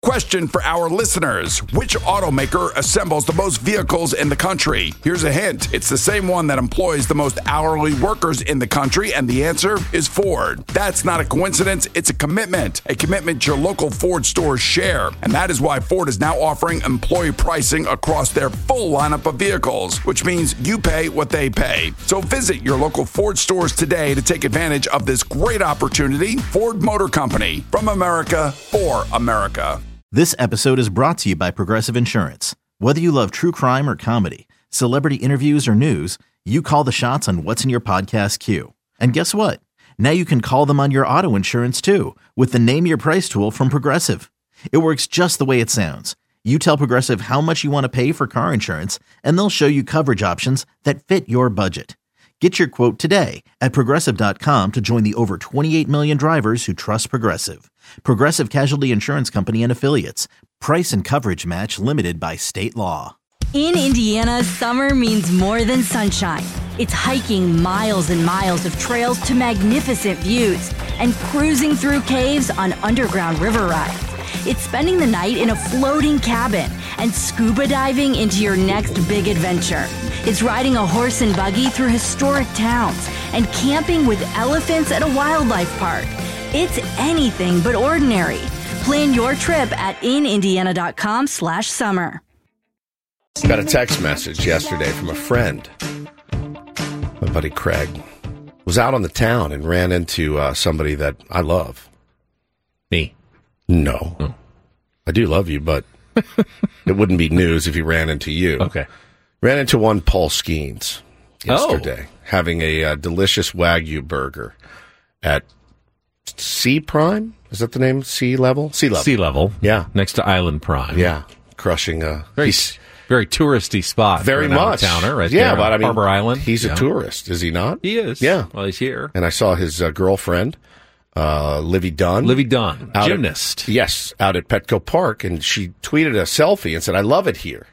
Question for our listeners. Which automaker assembles the most vehicles in the country? Here's a hint. It's the same one that employs the most hourly workers in the country, and the answer is Ford. That's not a coincidence. It's a commitment your local Ford stores share. And that is why Ford is now offering employee pricing across their full lineup of vehicles, which means you pay what they pay. So visit your local Ford stores today to take advantage of this great opportunity. Ford Motor Company, from America for America. This episode is brought to you by Progressive Insurance. Whether you love true crime or comedy, celebrity interviews or news, you call the shots on what's in your podcast queue. And guess what? Now you can call them on your auto insurance too with the Name Your Price tool from Progressive. It works just the way it sounds. You tell Progressive how much you want to pay for car insurance, and they'll show you coverage options that fit your budget. Get your quote today at Progressive.com to join the over 28 million drivers who trust Progressive. Progressive Casualty Insurance Company and Affiliates. Price and coverage match limited by state law. In Indiana, summer means more than sunshine. It's hiking miles and miles of trails to magnificent views and cruising through caves on underground river rides. It's spending the night in a floating cabin and scuba diving into your next big adventure. It's riding a horse and buggy through historic towns and camping with elephants at a wildlife park. It's anything but ordinary. Plan your trip at inindiana.com/summer. Got a text message yesterday from a friend. My buddy Craig was out on the town and ran into somebody that I love. Me? No. Oh. I do love you, but it wouldn't be news if he ran into you. Okay. Ran into one Paul Skeens yesterday, having a delicious Wagyu burger at Sea Prime? Is that the name? Sea Level? Sea Level. Sea Level. Yeah. Next to Island Prime. Yeah. Crushing a... Very touristy spot. Very for an much. Out-of-towner right yeah, there but I mean... Harbor Island. He's a tourist, is he not? He is. Yeah. Well, he's here. And I saw his girlfriend, Livy Dunn. Livy Dunn. Gymnast. Yes, out at Petco Park, and she tweeted a selfie and said, I love it here.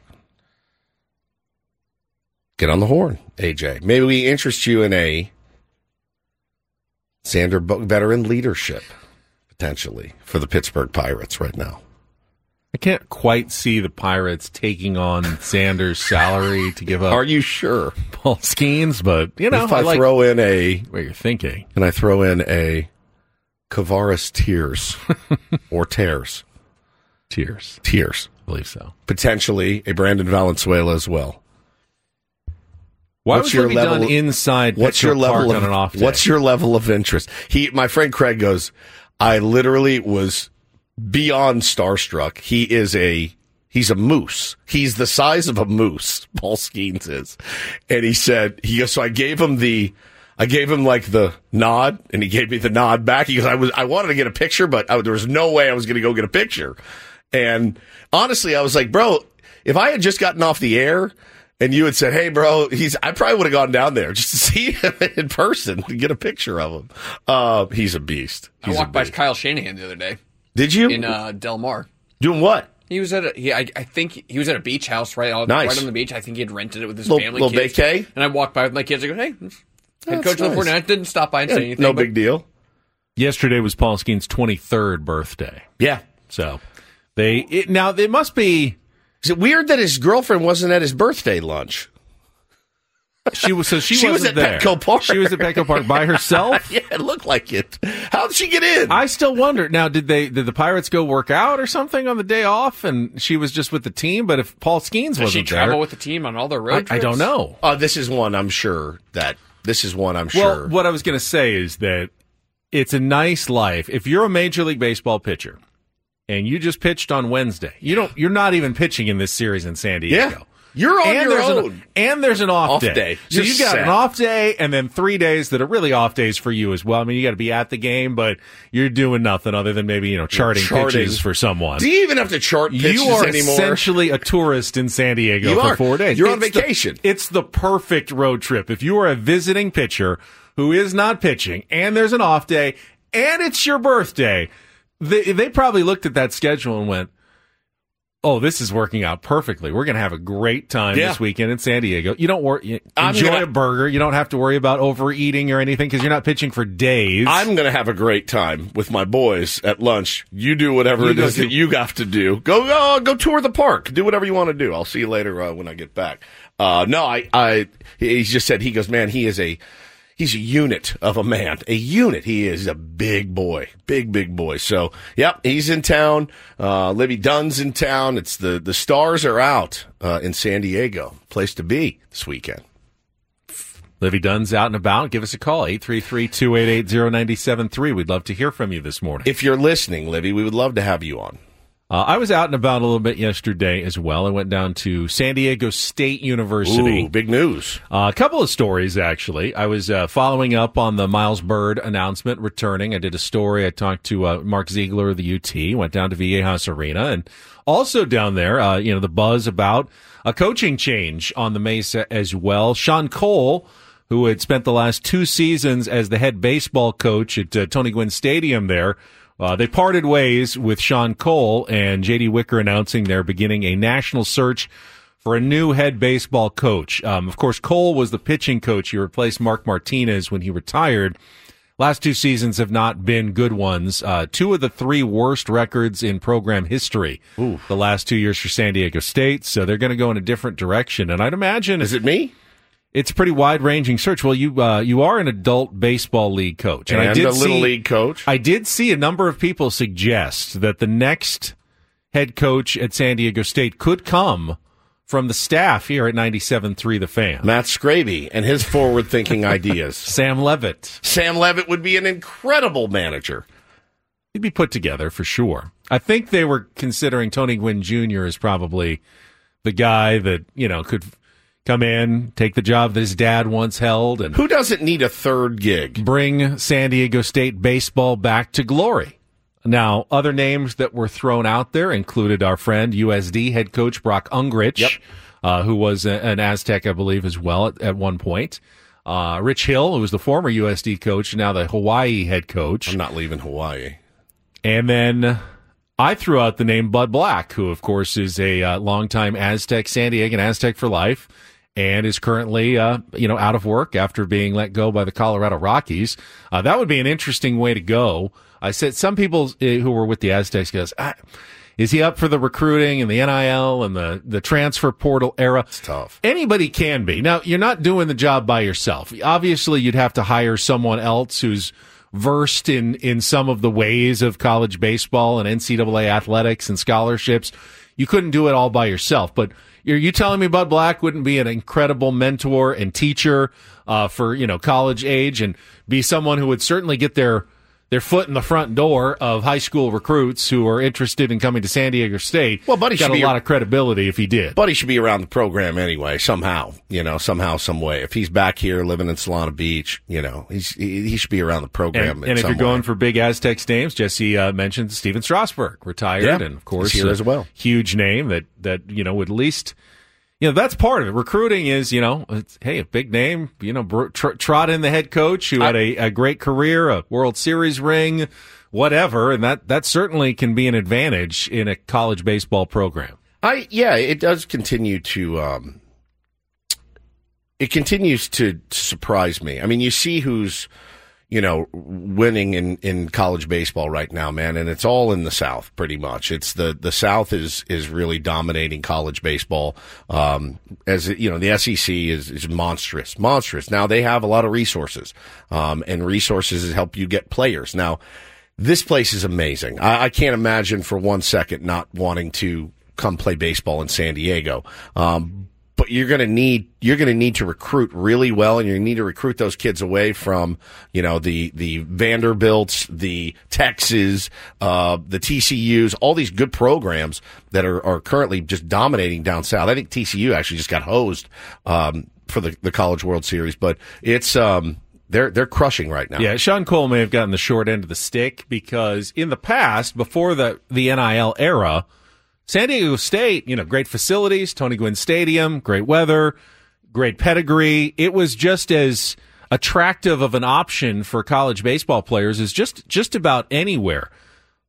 Get on the horn, AJ. Maybe we interest you in a Xander veteran leadership, potentially, for the Pittsburgh Pirates right now. I can't quite see the Pirates taking on Sanders' salary to give up. Are you sure? Paul Skeens, but, you know, if I throw in a... What you're thinking. And I throw in a Kavaris Tears or Tears. Tears. Tears. I believe so. Potentially a Brandon Valenzuela as well. Why was Livy Dunn inside Petco Park on an off day? What's your level of interest? My friend Craig goes, I literally was beyond starstruck. He's a moose. He's the size of a moose, Paul Skeens is. And he goes, so I gave him like the nod, and he gave me the nod back. He goes, I wanted to get a picture, but there was no way I was going to go get a picture. And honestly, I was like, bro, if I had just gotten off the air and you had said, hey, bro, I probably would have gone down there just to see him in person to get a picture of him. He's a beast. I walked by Kyle Shanahan the other day. Did you? In Del Mar. Doing what? He was at I think he was at a beach house right on the beach. I think he had rented it with his family. Little vacay? And I walked by with my kids. I go, hey, head coach of the 49ers. Didn't stop by and say anything. No big deal. Yesterday was Paul Skeens' 23rd birthday. Yeah. So now they must be... Is it weird that his girlfriend wasn't at his birthday lunch? She was at there. Petco Park. She was at Petco Park by herself? Yeah, it looked like it. How did she get in? I still wonder. Now, did the Pirates go work out or something on the day off, and she was just with the team? But if Paul Skeens wasn't there... Did she travel with the team on all their road trips? I don't know. This is one I'm sure. Well, what I was going to say is that it's a nice life. If you're a Major League Baseball pitcher and you just pitched on Wednesday, you're not even pitching in this series in San Diego. Yeah. You're on your own. And there's an off day. So you've got an off day and then 3 days that are really off days for you as well. I mean, you got to be at the game, but you're doing nothing other than maybe, charting pitches for someone. Do you even have to chart pitches anymore? You are essentially a tourist in San Diego for 4 days. You're on vacation. It's the perfect road trip. If you are a visiting pitcher who is not pitching and there's an off day and it's your birthday, they probably looked at that schedule and went, oh, this is working out perfectly. We're going to have a great time this weekend in San Diego. You don't worry. Enjoy a burger. You don't have to worry about overeating or anything because you're not pitching for days. I'm going to have a great time with my boys at lunch. You do whatever it is that you have to do. Go tour the park. Do whatever you want to do. I'll see you later when I get back. He just said, he goes, man, he's a unit of a man. A unit. He is a big boy. Big boy. So, yep, he's in town. Livy Dunn's in town. It's the stars are out in San Diego. Place to be this weekend. Livy Dunn's out and about. Give us a call, 833-288-0973. We'd love to hear from you this morning. If you're listening, Livy, we would love to have you on. I was out and about a little bit yesterday as well. I went down to San Diego State University. Ooh, big news. A couple of stories, actually. I was following up on the Miles Byrd announcement returning. I did a story. I talked to Mark Ziegler of the UT, went down to Viejas Arena, and also down there, the buzz about a coaching change on the Mesa as well. Sean Cole, who had spent the last 2 seasons as the head baseball coach at Tony Gwynn Stadium there, they parted ways with Sean Cole and J.D. Wicker announcing they're beginning a national search for a new head baseball coach. Of course, Cole was the pitching coach. He replaced Mark Martinez when he retired. Last 2 seasons have not been good ones. 2 of the 3 worst records in program history. Ooh. The last 2 years for San Diego State, so they're going to go in a different direction. And I'd imagine... Is it me? It's a pretty wide-ranging search. Well, you are an adult baseball league coach. And I did a little league coach. I did see a number of people suggest that the next head coach at San Diego State could come from the staff here at 97.3 The Fan. Matt Scraby and his forward-thinking ideas. Sam Levitt. Sam Levitt would be an incredible manager. He'd be put together for sure. I think they were considering Tony Gwynn Jr. as probably the guy that, could come in, take the job that his dad once held. And who doesn't need a third gig? Bring San Diego State baseball back to glory. Now, other names that were thrown out there included our friend, USD head coach Brock Ungrich, who was an Aztec, I believe, as well at one point. Rich Hill, who was the former USD coach, now the Hawaii head coach. I'm not leaving Hawaii. And then I threw out the name Bud Black, who, of course, is a longtime Aztec, San Diegan Aztec for life, and is currently, out of work after being let go by the Colorado Rockies. That would be an interesting way to go. I said some people who were with the Aztecs goes, is he up for the recruiting and the NIL and the transfer portal era? It's tough. Anybody can be. Now, you're not doing the job by yourself. Obviously, you'd have to hire someone else who's versed in some of the ways of college baseball and NCAA athletics and scholarships. You couldn't do it all by yourself, but are you telling me Bud Black wouldn't be an incredible mentor and teacher for college age and be someone who would certainly get their foot in the front door of high school recruits who are interested in coming to San Diego State? Well, Buddy got a lot of credibility if he did. Buddy should be around the program anyway, somehow, some way. If he's back here living in Solana Beach, he should be around the program. And if you're going for big Aztecs names, Jesse mentioned Steven Strasburg, retired, and of course, here as well. Huge name that would at least. That's part of it. Recruiting is, a big name, trot in the head coach who had a great career, a World Series ring, whatever, and that certainly can be an advantage in a college baseball program. It does continue to, it continues to surprise me. I mean, you see who's, winning in college baseball right now, man, and it's all in the South pretty much. It's the South is really dominating college baseball. The SEC is monstrous. Now they have a lot of resources, and resources help you get players. Now, this place is amazing. I can't imagine for 1 second not wanting to come play baseball in San Diego. But you're going to need to recruit really well, and you need to recruit those kids away from, the Vanderbilts, the Texas, the TCUs, all these good programs that are currently just dominating down south. I think TCU actually just got hosed, for the College World Series, but it's, they're crushing right now. Yeah, Sean Cole may have gotten the short end of the stick because in the past, before the NIL era, San Diego State, great facilities, Tony Gwynn Stadium, great weather, great pedigree. It was just as attractive of an option for college baseball players as just about anywhere.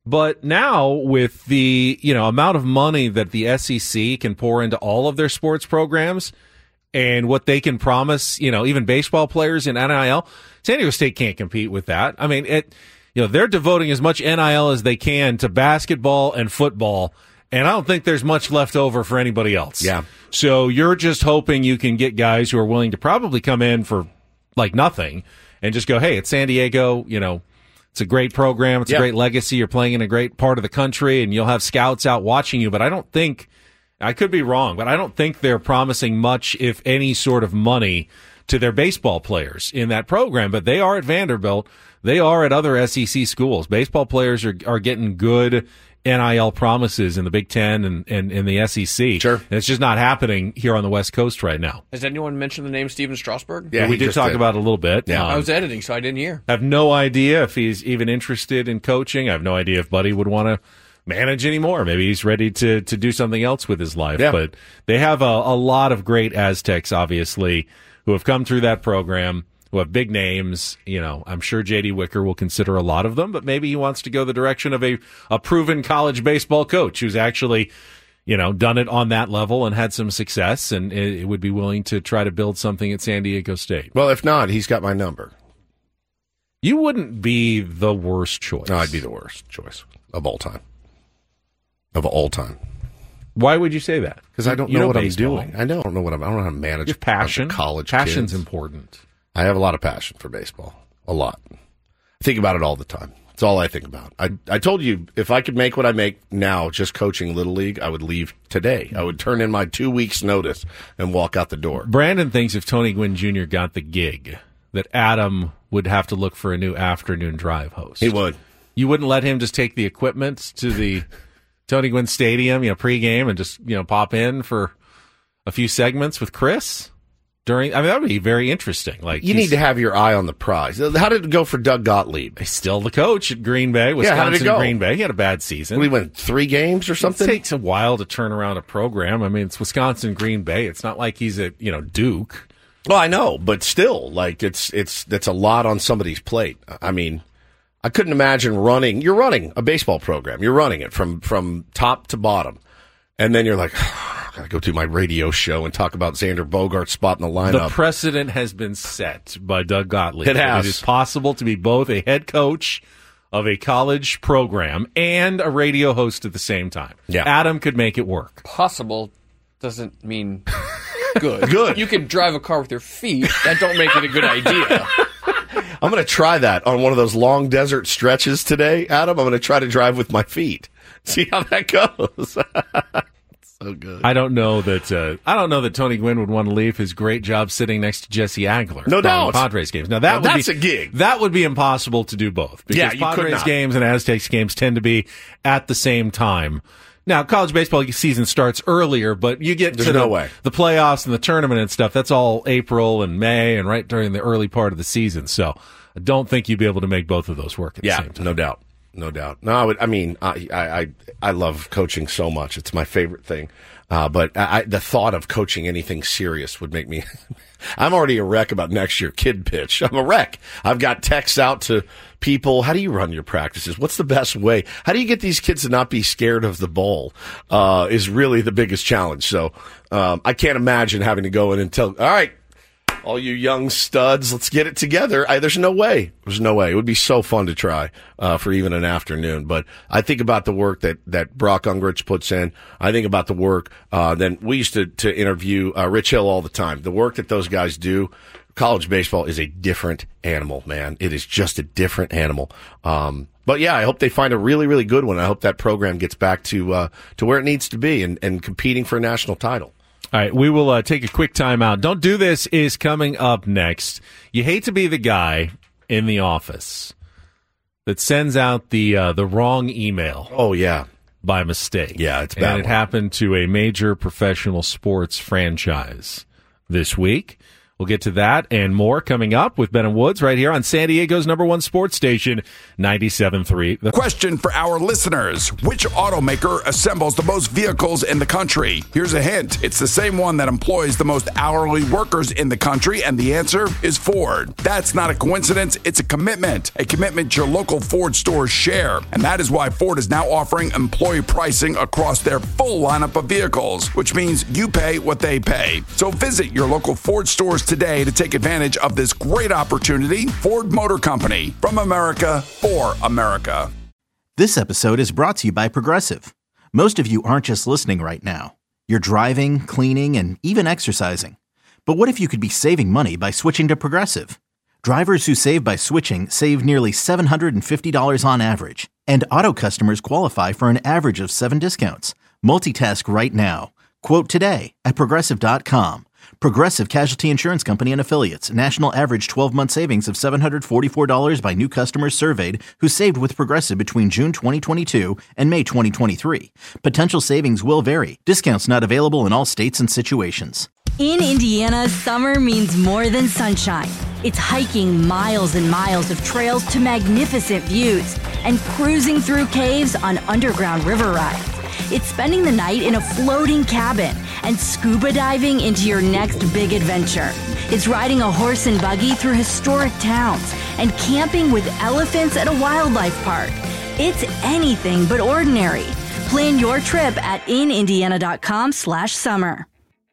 But now with the, amount of money that the SEC can pour into all of their sports programs and what they can promise, even baseball players in NIL, San Diego State can't compete with that. I mean, they're devoting as much NIL as they can to basketball and football, and I don't think there's much left over for anybody else. Yeah. So you're just hoping you can get guys who are willing to probably come in for like nothing and just go, hey, it's San Diego, it's a great program. It's a great legacy. You're playing in a great part of the country, and you'll have scouts out watching you. But I don't think, I could be wrong, but I don't think they're promising much, if any, sort of money to their baseball players in that program. But they are at Vanderbilt. They are at other SEC schools. Baseball players are getting good NIL promises in the Big Ten and in the SEC. Sure. And it's just not happening here on the West Coast right now. Has anyone mentioned the name Steven Strasburg? Yeah, we did talk about it a little bit. Yeah, I was editing, so I didn't hear. I have no idea if he's even interested in coaching. I have no idea if Buddy would want to manage anymore. Maybe he's ready to do something else with his life. Yeah. But they have a lot of great Aztecs, obviously, who have come through that program, who have big names. I'm sure J.D. Wicker will consider a lot of them, but maybe he wants to go the direction of a proven college baseball coach who's actually, done it on that level and had some success, and it would be willing to try to build something at San Diego State. Well, if not, he's got my number. You wouldn't be the worst choice. No, I'd be the worst choice of all time. Of all time. Why would you say that? Because I don't know what baseball. I'm doing. I don't know how to manage. Your passion. College Passion's kids. Important. I have a lot of passion for baseball. A lot. I think about it all the time. It's all I think about. I told you, if I could make what I make now just coaching Little League, I would leave today. I would turn in my 2 weeks' notice and walk out the door. Brandon thinks if Tony Gwynn Jr. got the gig, that Adam would have to look for a new afternoon drive host. He would. You wouldn't let him just take the equipment to the Tony Gwynn Stadium, pregame, and just, pop in for a few segments with Chris? That would be very interesting. Like, you need to have your eye on the prize. How did it go for Doug Gottlieb? He's still the coach at Green Bay, Wisconsin. How did it go? Green Bay. He had a bad season. Well, he went 3 games or something? It takes a while to turn around a program. I mean, it's Wisconsin Green Bay. It's not like he's at, Duke. Well, I know, but still, like, that's a lot on somebody's plate. I mean, I couldn't imagine you're running a baseball program. You're running it from top to bottom. And then you're like, I got to go to my radio show and talk about Xander Bogaerts' spot in the lineup. The precedent has been set by Doug Gottlieb. It has. It is possible to be both a head coach of a college program and a radio host at the same time. Yeah. Adam could make it work. Possible doesn't mean good. Good. You can drive a car with your feet. That don't make it a good idea. I'm going to try that on one of those long desert stretches today, Adam. I'm going to try to drive with my feet. See how that goes. So good. I don't know that Tony Gwynn would want to leave his great job sitting next to Jesse Agler. No doubt. Padres games. Now that's a gig. That would be impossible to do both because Padres games and Aztecs games tend to be at the same time. Now, college baseball season starts earlier, but you get to the playoffs and the tournament and stuff. That's all April and May and right during the early part of the season. So I don't think you'd be able to make both of those work at the same time. No doubt. No doubt. No, I love coaching so much. It's my favorite thing. But the thought of coaching anything serious would make me. I'm already a wreck about next year kid pitch. I'm a wreck. I've got texts out to people. How do you run your practices? What's the best way? How do you get these kids to not be scared of the ball? Is really the biggest challenge. So I can't imagine having to go in and tell. All right. All you young studs, let's get it together. There's no way. There's no way. It would be so fun to try for even an afternoon. But I think about the work that Brock Ungrich puts in. I think about the work. Then we used to interview Rich Hill all the time. The work that those guys do. College baseball is a different animal, man. It is just a different animal. But yeah, I hope they find a really, really good one. I hope that program gets back to where it needs to be and competing for a national title. All right, we will take a quick time out. Don't Do This is coming up next. You hate to be the guy in the office that sends out the wrong email. Oh, yeah. By mistake. Yeah, it's bad. And it happened to a major professional sports franchise this week. We'll get to that and more coming up with Ben and Woods right here on San Diego's #1 sports station, 97.3. The question for our listeners: which automaker assembles the most vehicles in the country? Here's a hint. It's the same one that employs the most hourly workers in the country, and the answer is Ford. That's not a coincidence. It's a commitment your local Ford stores share. And that is why Ford is now offering employee pricing across their full lineup of vehicles, which means you pay what they pay. So visit your local Ford stores today to take advantage of this great opportunity. Ford Motor Company, from America for America. This episode is brought to you by Progressive. Most of you aren't just listening right now. You're driving, cleaning, and even exercising. But what if you could be saving money by switching to Progressive? Drivers who save by switching save nearly $750 on average. And auto customers qualify for an average of 7 discounts. Multitask right now. Quote today at Progressive.com. Progressive Casualty Insurance Company and Affiliates. National average 12-month savings of $744 by new customers surveyed who saved with Progressive between June 2022 and May 2023. Potential savings will vary. Discounts not available in all states and situations. In Indiana, summer means more than sunshine. It's hiking miles and miles of trails to magnificent views and cruising through caves on underground river rides. It's spending the night in a floating cabin and scuba diving into your next big adventure. It's riding a horse and buggy through historic towns and camping with elephants at a wildlife park. It's anything but ordinary. Plan your trip at inindiana.com/summer.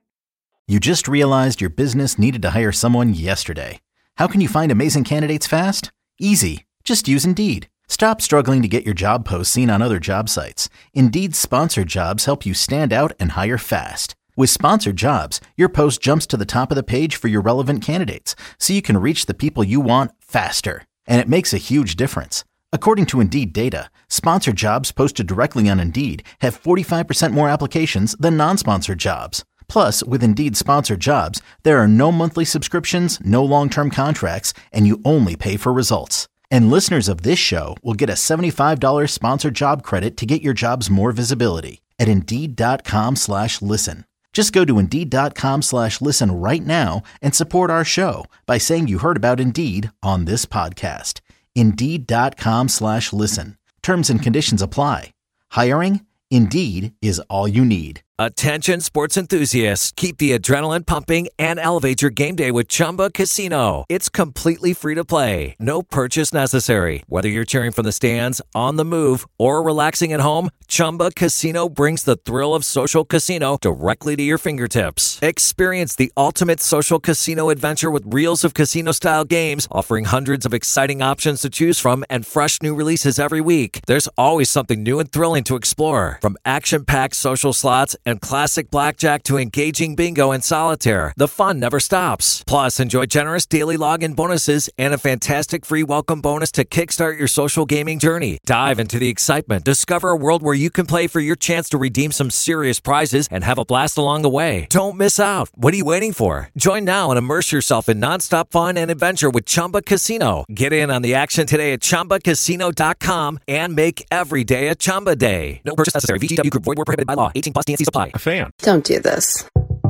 You just realized your business needed to hire someone yesterday. How can you find amazing candidates fast? Easy. Just use Indeed. Stop struggling to get your job posts seen on other job sites. Indeed's sponsored jobs help you stand out and hire fast. With sponsored jobs, your post jumps to the top of the page for your relevant candidates, so you can reach the people you want faster. And it makes a huge difference. According to Indeed data, sponsored jobs posted directly on Indeed have 45% more applications than non-sponsored jobs. Plus, with Indeed sponsored jobs, there are no monthly subscriptions, no long-term contracts, and you only pay for results. And listeners of this show will get a $75 sponsored job credit to get your jobs more visibility at Indeed.com/listen. Just go to Indeed.com/listen right now and support our show by saying you heard about Indeed on this podcast. Indeed.com/listen. Terms and conditions apply. Hiring? Indeed is all you need. Attention sports enthusiasts, keep the adrenaline pumping and elevate your game day with Chumba Casino. It's completely free to play. No purchase necessary. Whether you're cheering from the stands, on the move, or relaxing at home, Chumba Casino brings the thrill of social casino directly to your fingertips. Experience the ultimate social casino adventure with reels of casino-style games, offering hundreds of exciting options to choose from and fresh new releases every week. There's always something new and thrilling to explore. From action-packed social slots and classic blackjack to engaging bingo and solitaire, the fun never stops. Plus, enjoy generous daily login bonuses and a fantastic free welcome bonus to kickstart your social gaming journey. Dive into the excitement. Discover a world where you can play for your chance to redeem some serious prizes and have a blast along the way. Don't miss out. What are you waiting for? Join now and immerse yourself in nonstop fun and adventure with Chumba Casino. Get in on the action today at ChumbaCasino.com and make every day a Chumba day. No purchase necessary. VGW Group. Void where prohibited by law. 18+ TNC supply. A fan. Don't do this.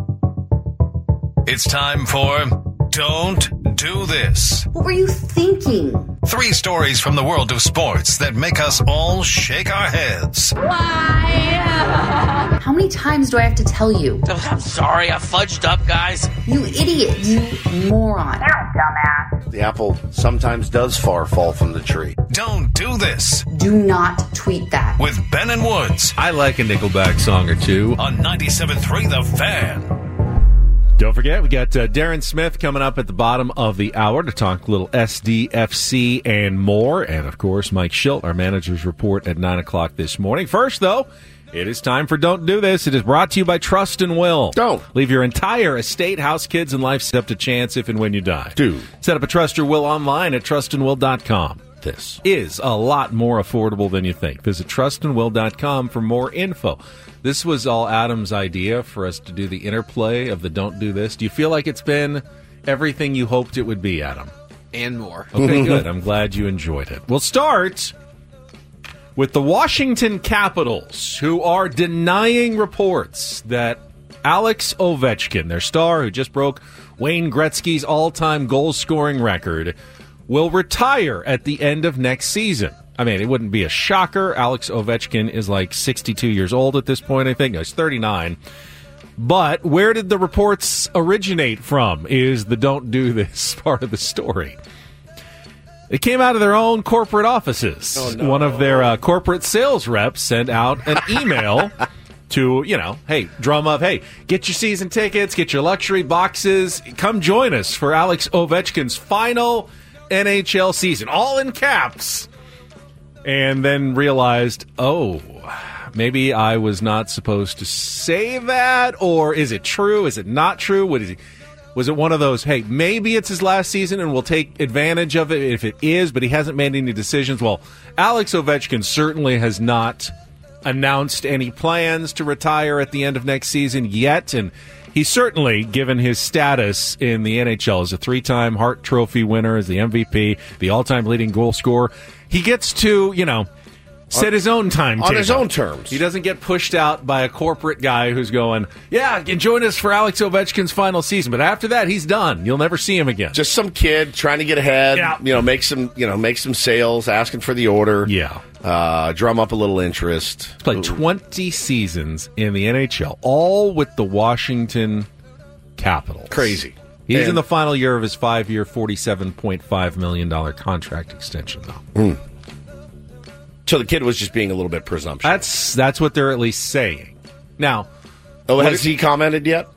It's time for Don't Do This. What were you thinking? 3 stories from the world of sports that make us all shake our heads. Why? How many times do I have to tell you? I'm sorry, I fudged up, guys. You idiot. You moron. You're a dumbass. The apple sometimes does fall from the tree. Don't do this. Do not tweet that. With Ben and Woods. I like a Nickelback song or two. On 97.3 The Fan. Don't forget, we got Darren Smith coming up at the bottom of the hour to talk a little SDFC and more. And, of course, Mike Schilt, our manager's report at 9 o'clock this morning. First, though, it is time for Don't Do This. It is brought to you by Trust and Will. Don't. Leave your entire estate, house, kids, and life set up to chance if and when you die. Do. Set up a Trust or Will online at trustandwill.com. This is a lot more affordable than you think. Visit trustandwill.com for more info. This was all Adam's idea for us to do the interplay of the Don't Do This. Do you feel like it's been everything you hoped it would be, Adam? And more. Okay, good. I'm glad you enjoyed it. We'll start with the Washington Capitals, who are denying reports that Alex Ovechkin, their star who just broke Wayne Gretzky's all-time goal-scoring record, will retire at the end of next season. I mean, it wouldn't be a shocker. Alex Ovechkin is like 62 years old at this point, I think. No, he's 39. But where did the reports originate from is the don't do this part of the story. It came out of their own corporate offices. Oh, no. One of their corporate sales reps sent out an email to, hey, drum up, hey, get your season tickets, get your luxury boxes, come join us for Alex Ovechkin's final NHL season, all in caps. And then realized, maybe I was not supposed to say that, or is it true? Is it not true? Was it one of those, hey, maybe it's his last season and we'll take advantage of it if it is, but he hasn't made any decisions? Well, Alex Ovechkin certainly has not announced any plans to retire at the end of next season yet, and he's certainly, given his status in the NHL as a 3-time Hart Trophy winner, as the MVP, the all-time leading goal scorer, he gets to, set his own timetable. On his own terms. He doesn't get pushed out by a corporate guy who's going, yeah, join us for Alex Ovechkin's final season. But after that, he's done. You'll never see him again. Just some kid trying to get ahead, make some sales, asking for the order. Yeah. Drum up a little interest. He's played 20 seasons in the NHL, all with the Washington Capitals. Crazy. He's in the final year of his 5-year, $47.5 million contract extension, though. So the kid was just being a little bit presumptuous. That's what they're at least saying. Now, has he commented yet?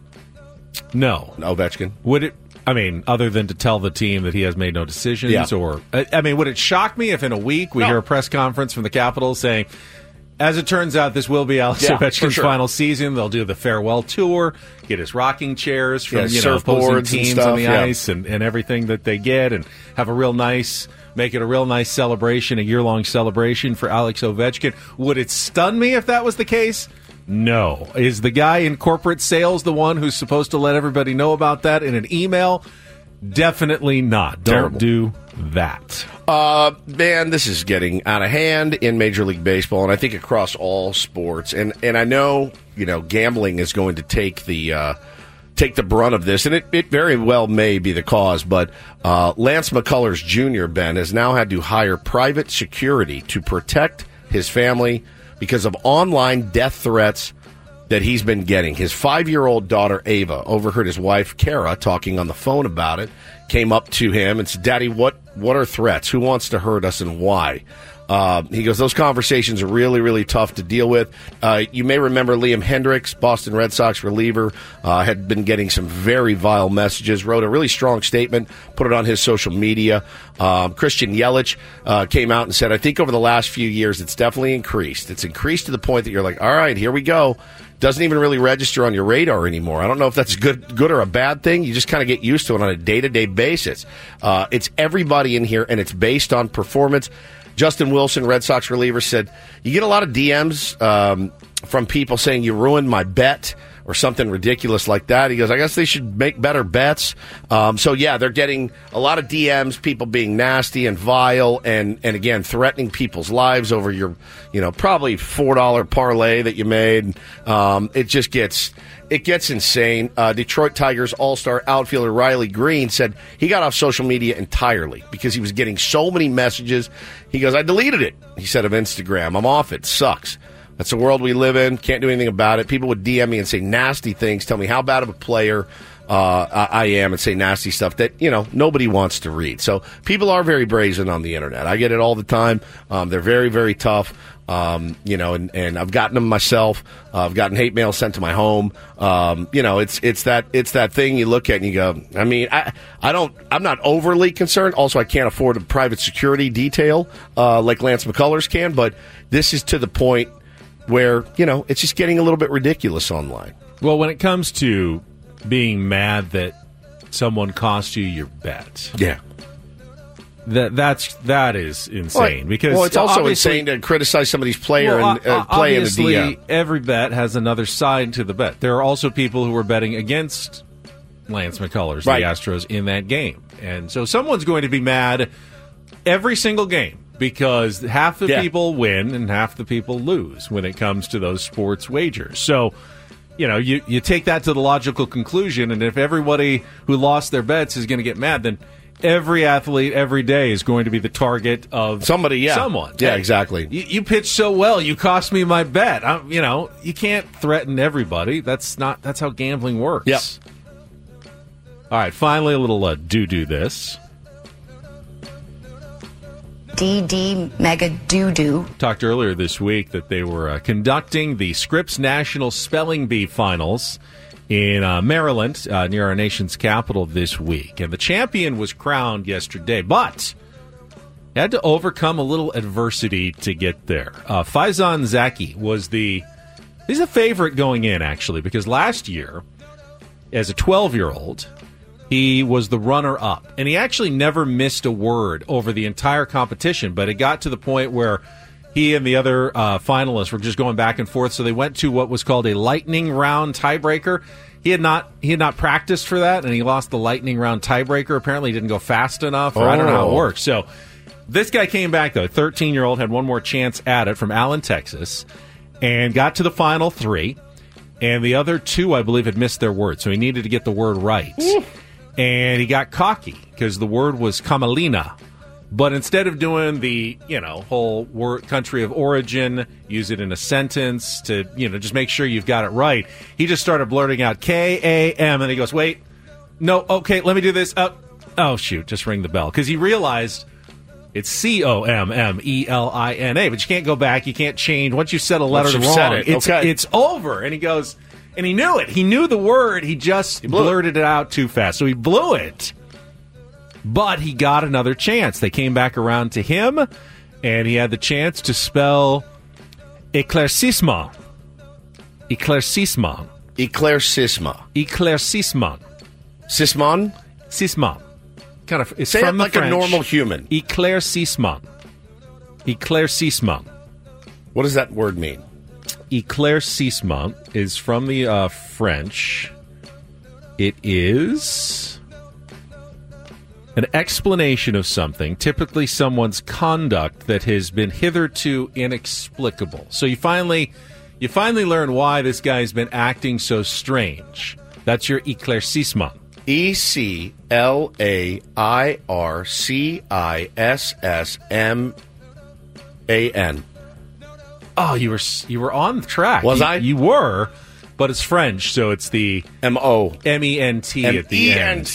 No. Ovechkin? Would it? I mean, other than to tell the team that he has made no decisions, or would it shock me if in a week we hear a press conference from the Capitals saying, as it turns out, this will be Alex Ovechkin's final season. They'll do the farewell tour, get his rocking chairs from opposing teams on the ice and everything that they get, and have make it a real nice celebration, a year-long celebration for Alex Ovechkin. Would it stun me if that was the case? No. Is the guy in corporate sales the one who's supposed to let everybody know about that in an email? Definitely not. Don't do that. Man, this is getting out of hand in Major League Baseball, and I think across all sports. And I know, gambling is going to take the brunt of this, and it very well may be the cause, but Lance McCullers Jr., Ben, has now had to hire private security to protect his family because of online death threats that he's been getting. His 5-year-old daughter, Ava, overheard his wife, Kara, talking on the phone about it, came up to him and said, Daddy, what are threats? Who wants to hurt us and why? He goes, those conversations are really, really tough to deal with. You may remember Liam Hendriks, Boston Red Sox reliever, had been getting some very vile messages, wrote a really strong statement, put it on his social media. Christian Yelich came out and said, I think over the last few years it's definitely increased. It's increased to the point that you're like, all right, here we go. Doesn't even really register on your radar anymore. I don't know if that's good or a bad thing. You just kind of get used to it on a day-to-day basis. It's everybody in here, and it's based on performance. Justin Wilson, Red Sox reliever, said, you get a lot of DMs from people saying you ruined my bet or something ridiculous like that. He goes, I guess they should make better bets. They're getting a lot of DMs, people being nasty and vile and again, threatening people's lives over your, probably $4 parlay that you made. It gets insane. Detroit Tigers all-star outfielder Riley Green said he got off social media entirely because he was getting so many messages. He goes, I deleted it, he said, of Instagram. I'm off it. Sucks. That's the world we live in. Can't do anything about it. People would DM me and say nasty things, tell me how bad of a player I am, and say nasty stuff that, nobody wants to read. So people are very brazen on the internet. I get it all the time. They're very, very tough. And I've gotten them myself. I've gotten hate mail sent to my home. It's that thing you look at and you go, I mean, I'm not overly concerned. Also, I can't afford a private security detail, like Lance McCullers can, but this is to the point where, it's just getting a little bit ridiculous online. Well, when it comes to being mad that someone cost you your bet. Yeah. That is insane because it's also insane to criticize somebody's player and play in the DM. Every bet has another side to the bet. There are also people who are betting against Lance McCullers, the Astros, in that game, and so someone's going to be mad every single game because half the people win and half the people lose when it comes to those sports wagers. So, you take that to the logical conclusion, and if everybody who lost their bets is going to get mad, then every athlete every day is going to be the target of somebody, someone. Yeah, exactly. You pitched so well, you cost me my bet. You can't threaten everybody. That's how gambling works. Yep. All right, finally a little do this. DD Mega Doo-Doo. Talked earlier this week that they were conducting the Scripps National Spelling Bee Finals in Maryland, near our nation's capital this week. And the champion was crowned yesterday, but had to overcome a little adversity to get there. Faizan Zaki he's a favorite going in, actually, because last year, as a 12-year-old, he was the runner-up. And he actually never missed a word over the entire competition, but it got to the point where he and the other finalists were just going back and forth, so they went to what was called a lightning round tiebreaker. He had not practiced for that, and he lost the lightning round tiebreaker. Apparently, he didn't go fast enough, or I don't know how it works. So this guy came back, though, 13-year-old, had one more chance at it from Allen, Texas, and got to the final 3. And the other 2, I believe, had missed their word, so he needed to get the word right. And he got cocky because the word was camelina. But instead of doing the, whole word, country of origin, use it in a sentence to, just make sure you've got it right, he just started blurting out K-A-M, and he goes, wait, no, okay, let me do this. Oh, shoot, just ring the bell. Because he realized it's C-O-M-M-E-L-I-N-A, but you can't go back, you can't change. Once you said a letter wrong, it's over. And he goes, and he knew it. He knew the word, he just blurted it out too fast. So he blew it. But he got another chance. They came back around to him, and he had the chance to spell éclaircissement. Éclaircissement. Éclaircissement. Éclaircissement. Sismon? Sismon. Kind of. It's Say from it like the French. a normal human. Éclaircissement. Éclaircissement. What does that word mean? Éclaircissement is from the French. It is an explanation of something, typically someone's conduct that has been hitherto inexplicable. So you finally learn why this guy's been acting so strange. That's your éclaircissement. E-C-L-A-I-R-C-I-S-S-M-A-N. Oh, you were on track. Was I? You were, but it's French, so it's the M-O-M-E-N-T at the end.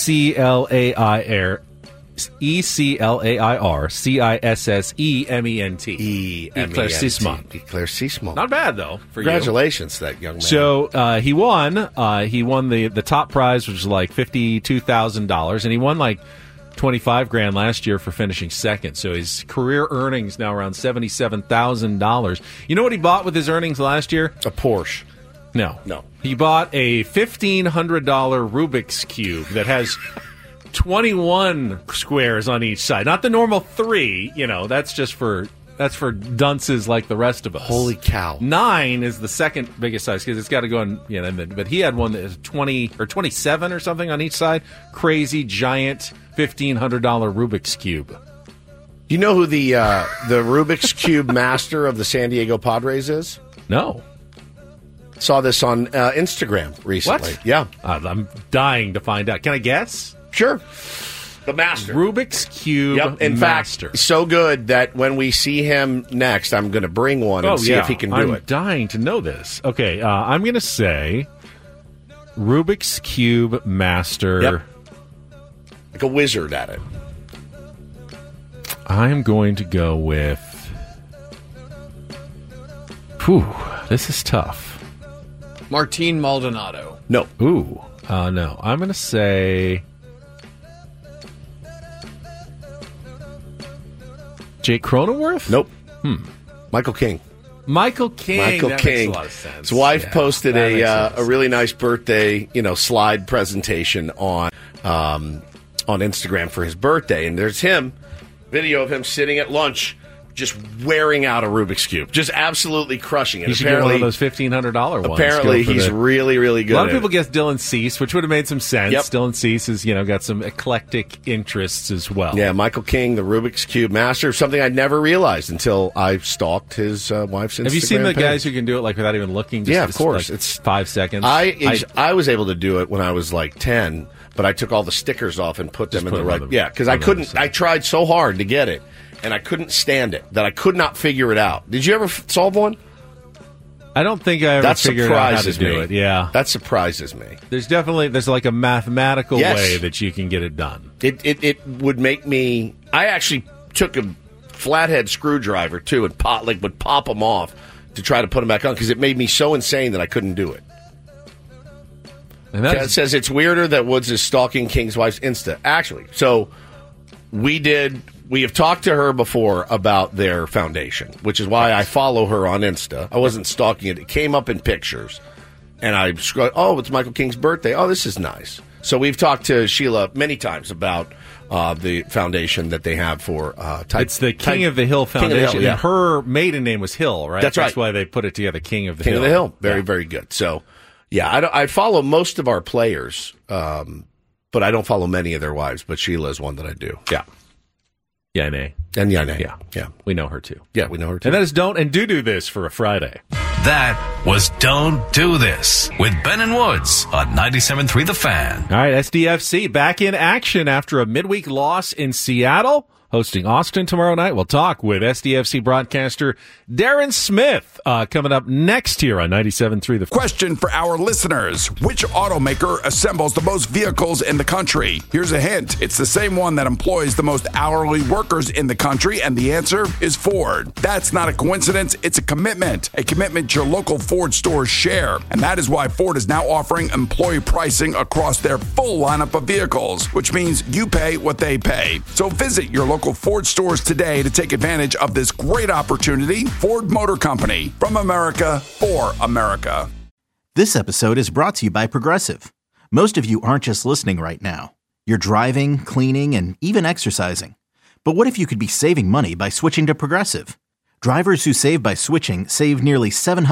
E-C-L-A-I-R-C-I-S-S-E-M-E-N-T. Éclaircissement. Éclaircissement. Not bad, though, for Congratulations to that young man. So he won. He won the top prize, which was like $52,000, and he won like $25,000 last year for finishing second. So his career earnings now around $77,000. You know what he bought with his earnings last year? A Porsche. No. He bought a $1,500 Rubik's Cube that has 21 squares on each side. Not the normal 3. That's for dunces like the rest of us. Holy cow. 9 is the second biggest size because it's got to go in, but he had one that is 20 or 27 or something on each side. Crazy, giant $1,500 Rubik's Cube. You know who the Rubik's Cube master of the San Diego Padres is? No. Saw this on Instagram recently. What? Yeah. I'm dying to find out. Can I guess? Sure. The master. Rubik's Cube master. Fact, so good that when we see him next, I'm going to bring one and see if he can do it. I'm dying to know this. Okay, I'm going to say Rubik's Cube master. Yep. Like a wizard at it. I'm going to go with... Whew, this is tough. Martin Maldonado. No. Ooh, no. I'm going to say... Jake Cronenworth? Nope. Michael King. Michael King. That makes a lot of sense. His wife posted a really nice birthday, slide presentation on Instagram for his birthday, and there's him, video of him sitting at lunch, just wearing out a Rubik's Cube, just absolutely crushing it. He should get one of those $1,500 ones. Apparently, he's really, really good. A lot of people guess Dylan Cease, which would have made some sense. Yep. Dylan Cease has, got some eclectic interests as well. Yeah, Michael King, the Rubik's Cube master, something I never realized until I stalked his wife's Instagram Have you seen the page. guys who can do it without even looking? Yeah, of course. It's 5 seconds. I was able to do it when I was like 10, but I took all the stickers off and put them in the right. Yeah, because I couldn't. I tried so hard to get it. And I couldn't stand it, that I could not figure it out. Did you ever solve one? I don't think I ever figured out how to do it. Yeah. That surprises me. There's like a mathematical way that you can get it done. It would make me... I actually took a flathead screwdriver, too, and would pop them off to try to put them back on, because it made me so insane that I couldn't do it. And it says it's weirder that Woods is stalking King's wife's Insta. Actually, so we have talked to her before about their foundation, which is why I follow her on Insta. I wasn't stalking it. It came up in pictures. And I scrolled, it's Michael King's birthday. Oh, this is nice. So we've talked to Sheila many times about the foundation that they have for It's the King of the Hill Foundation. King of the Hill, yeah. And her maiden name was Hill, right? That's right. That's why they put it together, King of the King Hill. of the Hill. Very, very good. So, yeah, I follow most of our players, but I don't follow many of their wives. But Sheila is one that I do. Yeah. Yane. And Yane. Yeah. We know her, too. Yeah, we know her, too. And that is Don't and Do This for a Friday. That was Don't Do This with Ben and Woods on 97.3 The Fan. All right, SDFC back in action after a midweek loss in Seattle. Hosting Austin tomorrow night. We'll talk with SDFC broadcaster Darren Smith coming up next here on 97.3 The Fan. Question for our listeners. Which automaker assembles the most vehicles in the country? Here's a hint. It's the same one that employs the most hourly workers in the country, and the answer is Ford. That's not a coincidence. It's a commitment your local Ford stores share. And that is why Ford is now offering employee pricing across their full lineup of vehicles, which means you pay what they pay. So visit your local Ford stores today to take advantage of this great opportunity. Ford Motor Company, from America for America. This episode is brought to you by Progressive. Most of you aren't just listening right now. You're driving, cleaning, and even exercising. But what if you could be saving money by switching to Progressive? Drivers who save by switching save nearly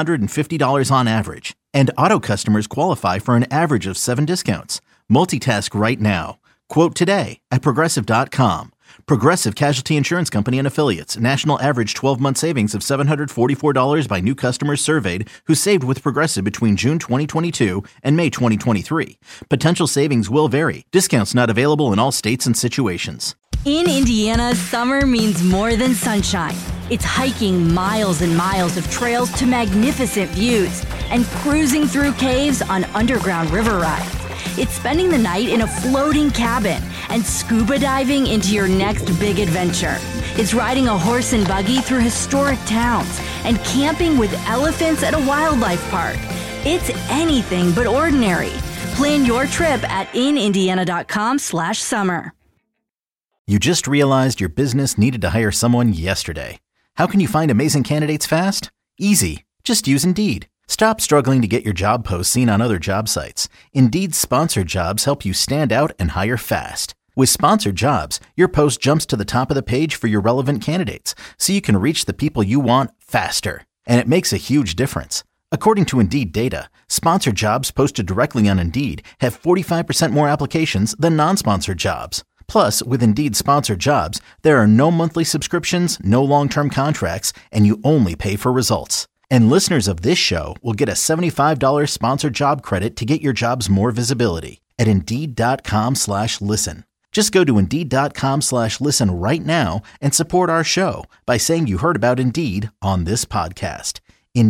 $750 on average. And auto customers qualify for an average of 7 discounts. Multitask right now. Quote today at Progressive.com. Progressive Casualty Insurance Company and Affiliates. National average 12-month savings of $744 by new customers surveyed who saved with Progressive between June 2022 and May 2023. Potential savings will vary. Discounts not available in all states and situations. In Indiana, summer means more than sunshine. It's hiking miles and miles of trails to magnificent views and cruising through caves on underground river rides. It's spending the night in a floating cabin and scuba diving into your next big adventure. It's riding a horse and buggy through historic towns and camping with elephants at a wildlife park. It's anything but ordinary. Plan your trip at inindiana.com/summer. You just realized your business needed to hire someone yesterday. How can you find amazing candidates fast? Easy. Just use Indeed. Stop struggling to get your job posts seen on other job sites. Indeed's sponsored jobs help you stand out and hire fast. With sponsored jobs, your post jumps to the top of the page for your relevant candidates, so you can reach the people you want faster. And it makes a huge difference. According to Indeed data, sponsored jobs posted directly on Indeed have 45% more applications than non-sponsored jobs. Plus, with Indeed sponsored jobs, there are no monthly subscriptions, no long-term contracts, and you only pay for results. And listeners of this show will get a $75 sponsored job credit to get your jobs more visibility at Indeed.com/listen. Just go to Indeed.com/listen right now and support our show by saying you heard about Indeed on this podcast.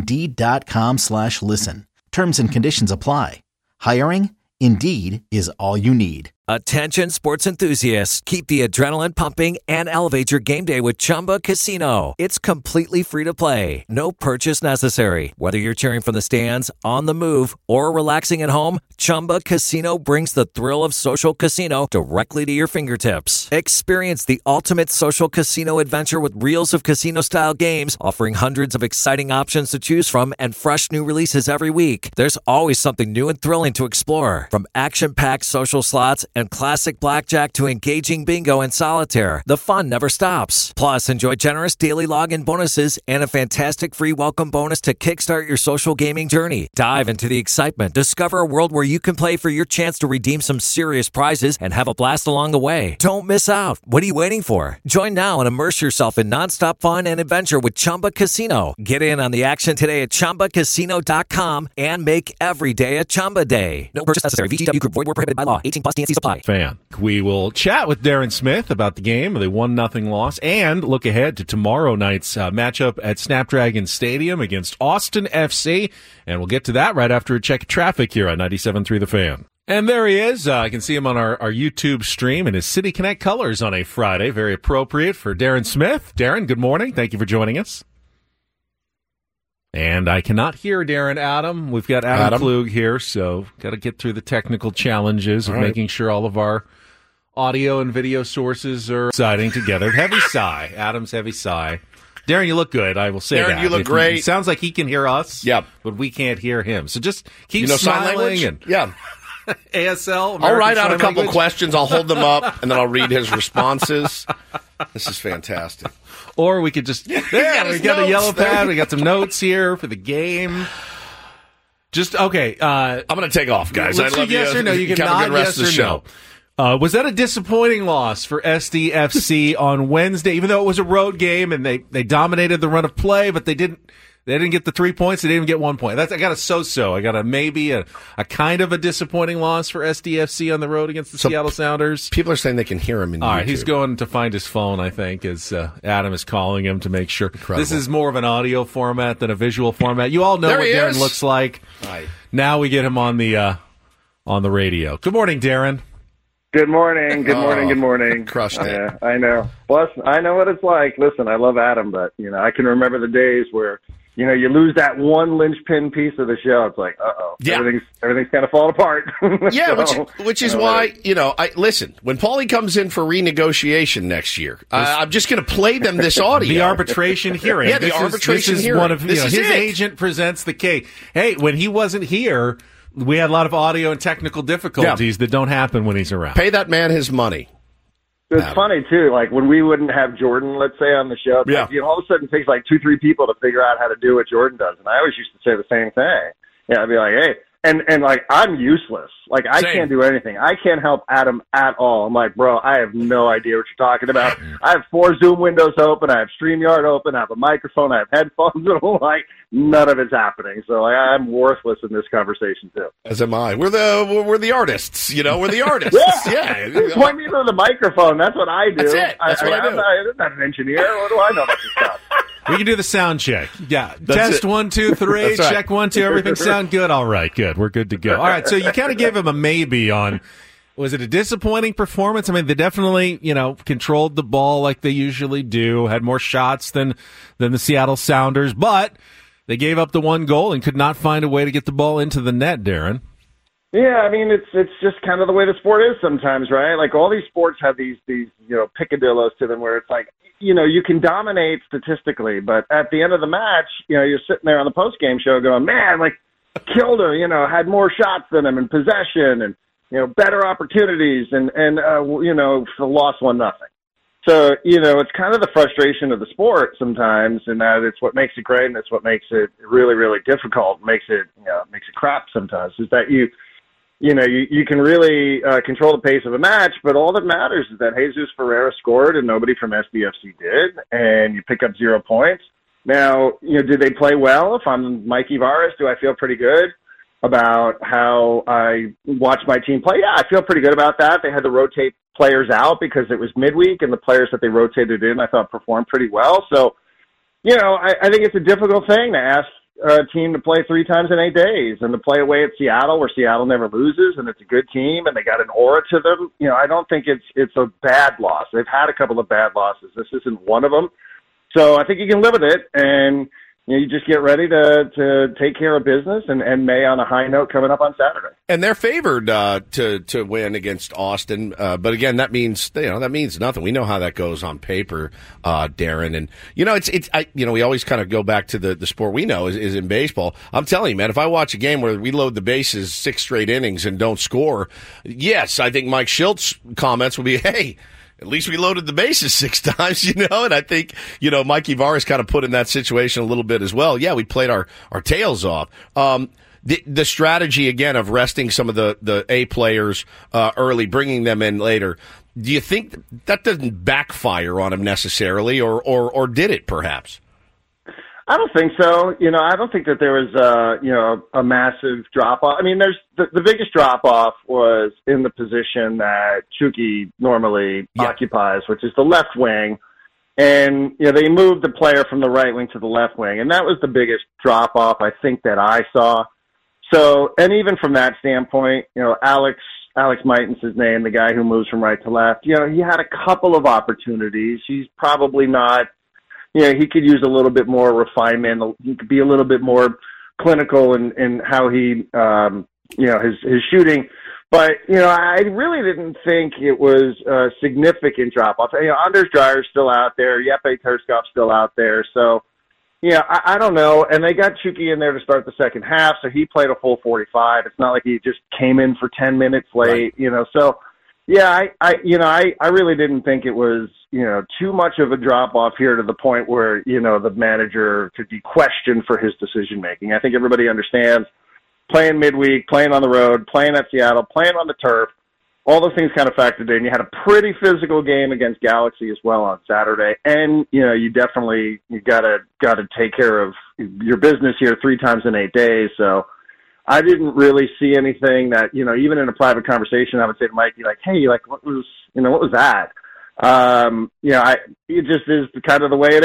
Indeed.com/listen. Terms and conditions apply. Hiring? Indeed is all you need. Attention sports enthusiasts, keep the adrenaline pumping and elevate your game day with Chumba Casino. It's completely free to play. No purchase necessary. Whether you're cheering from the stands, on the move, or relaxing at home, Chumba Casino brings the thrill of social casino directly to your fingertips. Experience the ultimate social casino adventure with reels of casino-style games, offering hundreds of exciting options to choose from and fresh new releases every week. There's always something new and thrilling to explore. From action-packed social slots, and classic blackjack to engaging bingo and solitaire, the fun never stops. Plus, enjoy generous daily login bonuses and a fantastic free welcome bonus to kickstart your social gaming journey. Dive into the excitement. Discover a world where you can play for your chance to redeem some serious prizes and have a blast along the way. Don't miss out. What are you waiting for? Join now and immerse yourself in nonstop fun and adventure with Chumba Casino. Get in on the action today at ChumbaCasino.com and make every day a Chumba day. No purchase necessary. VGW Group. Void where prohibited by law. 18 plus TNCs apply. Fan. We will chat with Darren Smith about the game, the 1-0 loss, and look ahead to tomorrow night's matchup at Snapdragon Stadium against Austin FC. And we'll get to that right after a check of traffic here on 97.3 The Fan. And there he is. I can see him on our YouTube stream in his City Connect colors on a Friday. Very appropriate for Darren Smith. Darren, good morning. Thank you for joining us. And I cannot hear Darren Adam. We've got Adam Klug here, so got to get through the technical challenges of making sure all of our audio and video sources are siding together. Heavy sigh. Adam's heavy sigh. Darren, you look good. I will say that. Darren, you look great. It sounds like he can hear us, but we can't hear him. So just keep smiling. And ASL. I'll write out a couple questions. I'll hold them up, and then I'll read his responses. This is fantastic. Or we could just, we got a yellow pad. We got some notes here for the game. Just, okay. I'm going to take off, guys. I love yes or no. You can nod yes or no. Was that a disappointing loss for SDFC on Wednesday? Even though it was a road game and they dominated the run of play, but they didn't get the 3 points. They didn't even get 1 point. I got a so-so. I got a maybe a kind of a disappointing loss for SDFC on the road against the Seattle Sounders. People are saying they can hear him in YouTube. All right, he's going to find his phone, I think, as Adam is calling him to make sure. Incredible. This is more of an audio format than a visual format. You all know what Darren looks like. Right. Now we get him on the radio. Good morning, Darren. Good morning. Good morning. Good morning. Crushed it. Yeah, I know. Plus, I know what it's like. Listen, I love Adam, but I can remember the days where you lose that one linchpin piece of the show. It's like, everything's kind of falling apart. Yeah, so, which is why listen. When Paulie comes in for renegotiation next year, I'm just going to play them this audio. The arbitration hearing. Yeah, the arbitration hearing. One of his agent presents the case. Hey, when he wasn't here, we had a lot of audio and technical difficulties that don't happen when he's around. Pay that man his money. It's funny, too, like when we wouldn't have Jordan, let's say, on the show, like, all of a sudden it takes like 2-3 people to figure out how to do what Jordan does. And I always used to say the same thing. I'd be like, hey, and like, I'm useless. Like, I can't do anything. I can't help Adam at all. I'm like, bro, I have no idea what you're talking about. I have 4 Zoom windows open. I have StreamYard open. I have a microphone. I have headphones. Like, none of it's happening. So I'm worthless in this conversation, too. As am I. We're the artists, We're the artists. Yeah. Point me to the microphone. That's what I do. That's it. That's what I do. I'm not an engineer. What do I know about this stuff? We can do the sound check. Yeah. Test 1, 2, 3. Right. Check 1, 2. Everything sound good? All right. Good. We're good to go. All right. So you kind of gave him a maybe on, was it a disappointing performance? I mean, they definitely, controlled the ball like they usually do, had more shots than the Seattle Sounders, but they gave up the 1 goal and could not find a way to get the ball into the net, Darren. Yeah, I mean, it's just kind of the way the sport is sometimes, right? Like, all these sports have these picadillos to them where it's like, you can dominate statistically, but at the end of the match, you're sitting there on the post-game show going, man, like, killed her, had more shots than him in possession and, better opportunities and lost 1-0. So, it's kind of the frustration of the sport sometimes, and that it's what makes it great and it's what makes it really, really difficult, makes it crap sometimes, is that you can really control the pace of a match, but all that matters is that Jesus Ferreira scored and nobody from SDFC did, and you pick up 0 points. Now, did they play well? If I'm Mike Ivares, do I feel pretty good about how I watched my team play? Yeah, I feel pretty good about that. They had to rotate players out because it was midweek, and the players that they rotated in, I thought, performed pretty well. So, I think it's a difficult thing to ask a team to play 3 times in 8 days and to play away at Seattle where Seattle never loses and it's a good team and they got an aura to them. I don't think it's a bad loss. They've had a couple of bad losses. This isn't one of them. So I think you can live with it. And, you just get ready to take care of business and May on a high note coming up on Saturday. And they're favored to win against Austin, but again, that means nothing. We know how that goes on paper, Darren. And we always kind of go back to the sport we know is in baseball. I'm telling you, man, if I watch a game where we load the bases 6 straight innings and don't score, yes, I think Mike Schilt's comments will be, hey, at least we loaded the bases 6 times, and I think, Mikey Varas kind of put in that situation a little bit as well. Yeah, we played our tails off. The strategy, again, of resting some of the A players early, bringing them in later, do you think that doesn't backfire on him necessarily, or did it perhaps? I don't think so. I don't think that there was a massive drop off. I mean, there's the biggest drop off was in the position that Chucky normally occupies, which is the left wing. And they moved the player from the right wing to the left wing, and that was the biggest drop off I think that I saw. So, and even from that standpoint, Alex Mighton's his name, the guy who moves from right to left. He had a couple of opportunities. He's probably not. He could use a little bit more refinement. He could be a little bit more clinical in how he, his shooting. But, I really didn't think it was a significant drop-off. Anders Dreyer's still out there. Jeppe Terskov's still out there. So, I don't know. And they got Chucky in there to start the second half, so he played a full 45. It's not like he just came in for 10 minutes late, So, yeah, I really didn't think it was, too much of a drop-off here to the point where, the manager could be questioned for his decision-making. I think everybody understands playing midweek, playing on the road, playing at Seattle, playing on the turf, all those things kind of factored in. You had a pretty physical game against Galaxy as well on Saturday, and, you gotta take care of your business here 3 times in 8 days, so I didn't really see anything that, even in a private conversation, I would say to Mikey, hey, what was that? It just is kind of the way it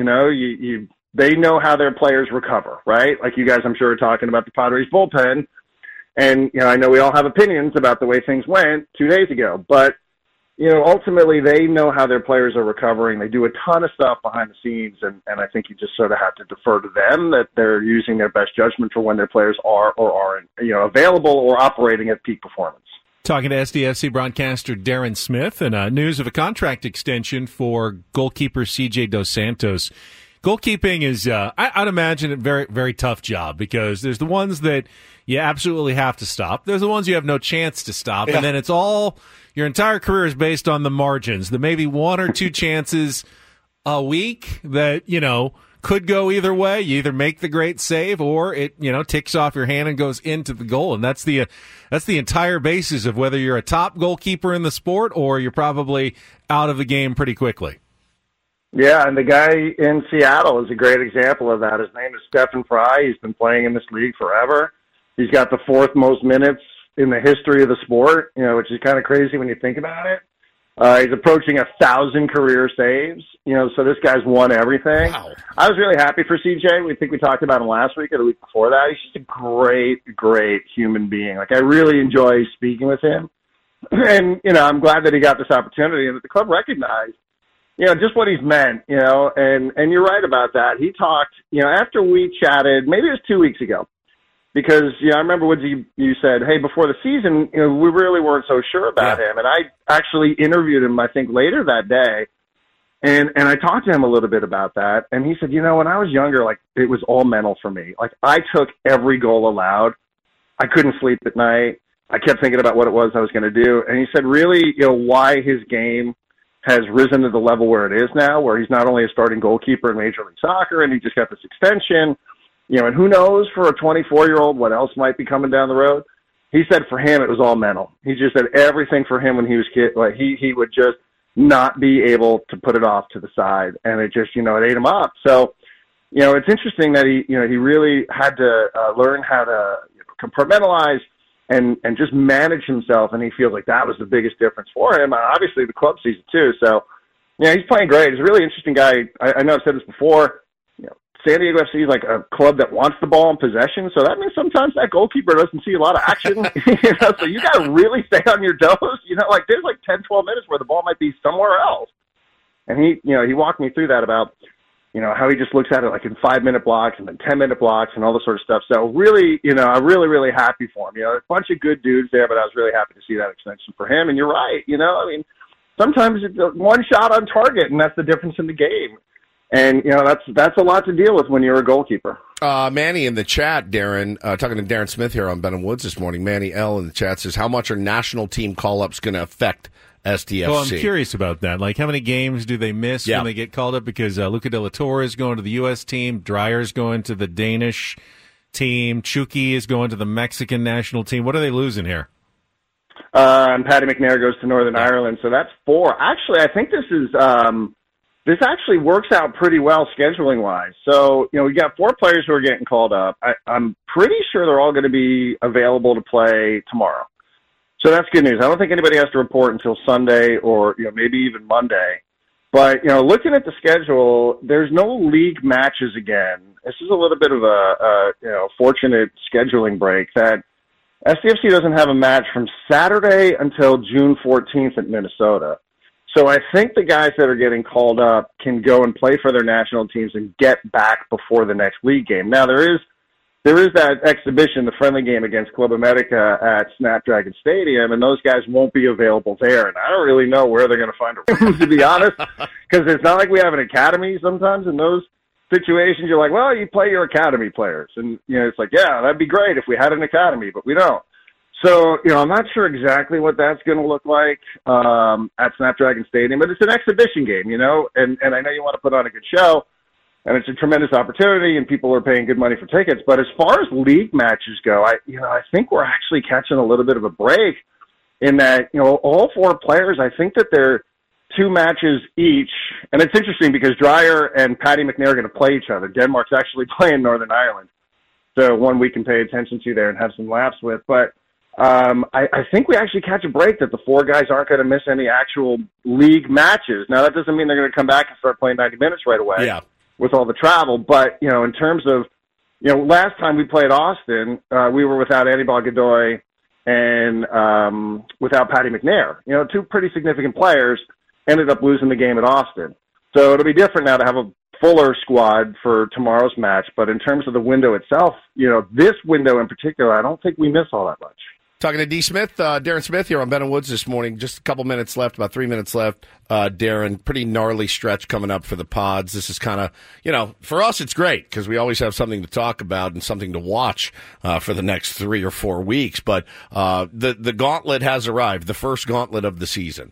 is. They know how their players recover, right? Like you guys, I'm sure, are talking about the Padres bullpen. And, I know we all have opinions about the way things went 2 days ago, but, ultimately they know how their players are recovering. They do a ton of stuff behind the scenes. And I think you just sort of have to defer to them that they're using their best judgment for when their players are or aren't, available or operating at peak performance. Talking to SDFC broadcaster Darren Smith, and news of a contract extension for goalkeeper CJ Dos Santos. Goalkeeping is, I'd imagine, a very, very tough job because there's the ones that you absolutely have to stop. There's the ones you have no chance to stop. Yeah. And then it's all, your entire career is based on the margins. The maybe 1 or 2 chances a week that, could go either way. You either make the great save or it, ticks off your hand and goes into the goal. And that's the entire basis of whether you're a top goalkeeper in the sport or you're probably out of the game pretty quickly. Yeah, and the guy in Seattle is a great example of that. His name is Stephen Fry. He's been playing in this league forever. He's got the 4th most minutes in the history of the sport, which is kind of crazy when you think about it. He's approaching 1,000 career saves, so this guy's won everything. Wow. I was really happy for CJ. We think we talked about him last week or the week before that. He's just a great, great human being. I really enjoy speaking with him. And, I'm glad that he got this opportunity and that the club recognized, just what he's meant, and you're right about that. He talked, after we chatted, maybe it was 2 weeks ago, because, I remember, Woodsy, you said, hey, before the season, we really weren't so sure about him. And I actually interviewed him, I think, later that day. And I talked to him a little bit about that. And he said, when I was younger, it was all mental for me. I took every goal allowed. I couldn't sleep at night. I kept thinking about what it was I was going to do. And he said, really, why his game has risen to the level where it is now, where he's not only a starting goalkeeper in Major League Soccer, and he just got this extension, and who knows for a 24-year-old what else might be coming down the road. He said for him it was all mental. He just said everything for him when he was kid, he would just not be able to put it off to the side, and it just, it ate him up. So, it's interesting that he really had to learn how to compartmentalize and just manage himself, and he feels like that was the biggest difference for him. Obviously, the club sees it too. So, he's playing great. He's a really interesting guy. I know I've said this before. San Diego FC is like a club that wants the ball in possession, so that means sometimes that goalkeeper doesn't see a lot of action. So you got to really stay on your toes. There's 10, 12 minutes where the ball might be somewhere else. And he walked me through that about, how he just looks at it like in 5-minute blocks and then 10-minute blocks and all this sort of stuff. So really, I'm really, really happy for him. A bunch of good dudes there, but I was really happy to see that extension for him. And you're right. Sometimes it's one shot on target, and that's the difference in the game. And, that's a lot to deal with when you're a goalkeeper. Manny in the chat, Darren, talking to Darren Smith here on Ben and Woods this morning. Manny L in the chat says, how much are national team call-ups going to affect SDFC? Well, I'm curious about that. Like, how many games do they miss when they get called up? Because Luca de la Torre is going to the U.S. team. Dreyer's going to the Danish team. Chucky is going to the Mexican national team. What are they losing here? And Paddy McNair goes to Northern Ireland. So that's 4. Actually, I think this is this actually works out pretty well scheduling-wise. So, we got 4 players who are getting called up. I'm pretty sure they're all going to be available to play tomorrow. So that's good news. I don't think anybody has to report until Sunday or, maybe even Monday. But, looking at the schedule, there's no league matches again. This is a little bit of a fortunate scheduling break that SDFC doesn't have a match from Saturday until June 14th at Minnesota. So I think the guys that are getting called up can go and play for their national teams and get back before the next league game. Now, there is that exhibition, the friendly game against Club America at Snapdragon Stadium, and those guys won't be available there. And I don't really know where they're going to find a room, to be honest, because it's not like we have an academy sometimes in those situations. You're like, well, you play your academy players. And, it's like, yeah, that'd be great if we had an academy, but we don't. So, I'm not sure exactly what that's going to look like at Snapdragon Stadium, but it's an exhibition game, and I know you want to put on a good show. And it's a tremendous opportunity, and people are paying good money for tickets. But as far as league matches go, I think we're actually catching a little bit of a break in that, all 4 players, I think that they're 2 matches each. And it's interesting because Dreyer and Paddy McNair are going to play each other. Denmark's actually playing Northern Ireland. So one we can pay attention to there and have some laughs with. But I think we actually catch a break that the 4 guys aren't going to miss any actual league matches. Now, that doesn't mean they're going to come back and start playing 90 minutes right away. Yeah. With all the travel. But, in terms of, last time we played Austin, we were without Anibal Godoy and without Paddy McNair. 2 pretty significant players ended up losing the game at Austin. So it'll be different now to have a fuller squad for tomorrow's match. But in terms of the window itself, this window in particular, I don't think we miss all that much. Talking to D. Smith, Darren Smith here on Ben and Woods this morning. Just a couple minutes left, about 3 minutes left. Darren, pretty gnarly stretch coming up for the pods. This is kind of, for us it's great because we always have something to talk about and something to watch for the next 3 or 4 weeks. But the gauntlet has arrived, the first gauntlet of the season.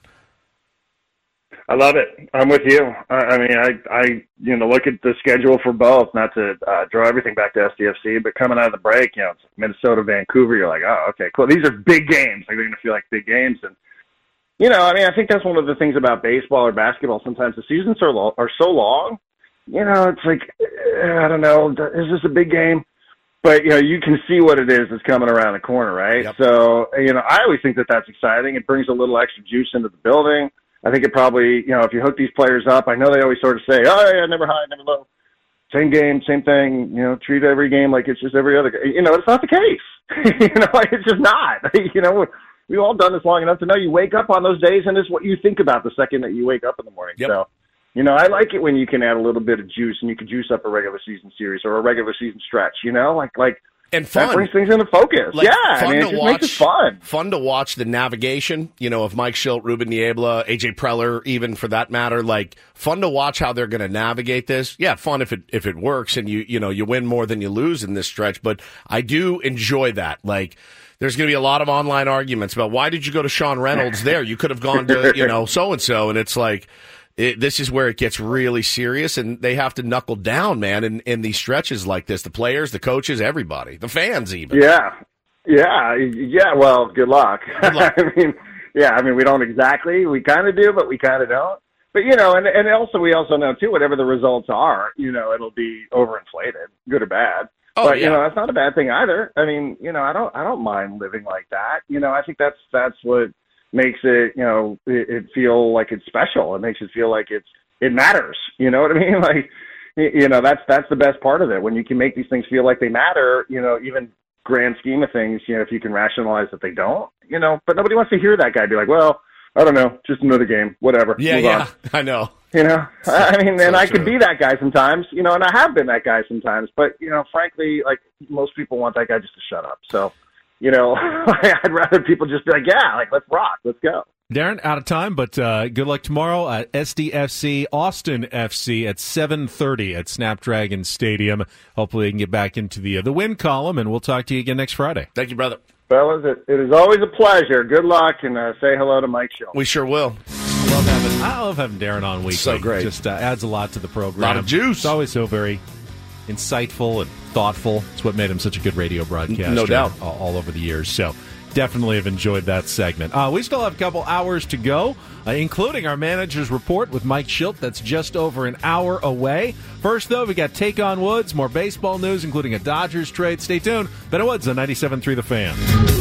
I love it. I'm with you. I look at the schedule for both, not to draw everything back to SDFC, but coming out of the break, it's Minnesota, Vancouver, you're like, oh, okay, cool. These are big games. They're going to feel like big games. And, I think that's one of the things about baseball or basketball. Sometimes the seasons are so long, it's like, I don't know, is this a big game? But, you can see what it is that's coming around the corner, right? Yep. So, I always think that that's exciting. It brings a little extra juice into the building. I think it probably, if you hook these players up, I know they always sort of say, oh, yeah, never high, never low. Same game, same thing, treat every game like it's just every other game. It's not the case. It's just not. We've all done this long enough to know you wake up on those days and it's what you think about the second that you wake up in the morning. Yep. So, I like it when you can add a little bit of juice and you can juice up a regular season series or a regular season stretch, and fun. That brings things into focus. It just makes it fun. Fun to watch the navigation, of Mike Schilt, Ruben Niebla, AJ Preller, even for that matter. Fun to watch how they're going to navigate this. Yeah, fun if it works and you win more than you lose in this stretch. But I do enjoy that. There's going to be a lot of online arguments about why did you go to Sean Reynolds there? You could have gone to so and so, and it's like. This is where it gets really serious, and they have to knuckle down, man, in these stretches like this. The players, the coaches, everybody, the fans even. Yeah. Well, good luck. We don't exactly. We kind of do, but we kind of don't. But, and also we also know, too, whatever the results are, it'll be overinflated, good or bad. Oh, but, yeah. That's not a bad thing either. I don't mind living like that. I think that's what makes it, it feel like it's special. It makes it feel like it matters. You know what I mean? That's the best part of it. When you can make these things feel like they matter, even grand scheme of things, if you can rationalize that they don't, but nobody wants to hear that guy be like, well, I don't know, just another game, whatever. Yeah, I know. You know, I mean, and I could be that guy sometimes, you know, and I have been that guy sometimes. But, you know, frankly, like, most people want that guy just to shut up. So, you know, I'd rather people just be like, yeah, like, let's rock. Let's go. Darren, out of time, but good luck tomorrow at SDFC Austin FC at 7:30 at Snapdragon Stadium. Hopefully, you can get back into the win column, and we'll talk to you again next Friday. Thank you, brother. Fellas, it is always a pleasure. Good luck, and say hello to Mike Schill. We sure will. I love having Darren on weekly. So great. Just adds a lot to the program. A lot of juice. It's always so very insightful and thoughtful. It's what made him such a good radio broadcaster. No doubt. All over the years. So definitely have enjoyed that segment. We still have a couple hours to go, including our manager's report with Mike Schilt. That's just over an hour away. First, though, we got Take on Woods, more baseball news, including a Dodgers trade. Stay tuned. Ben Woods on 97.3 The Fan.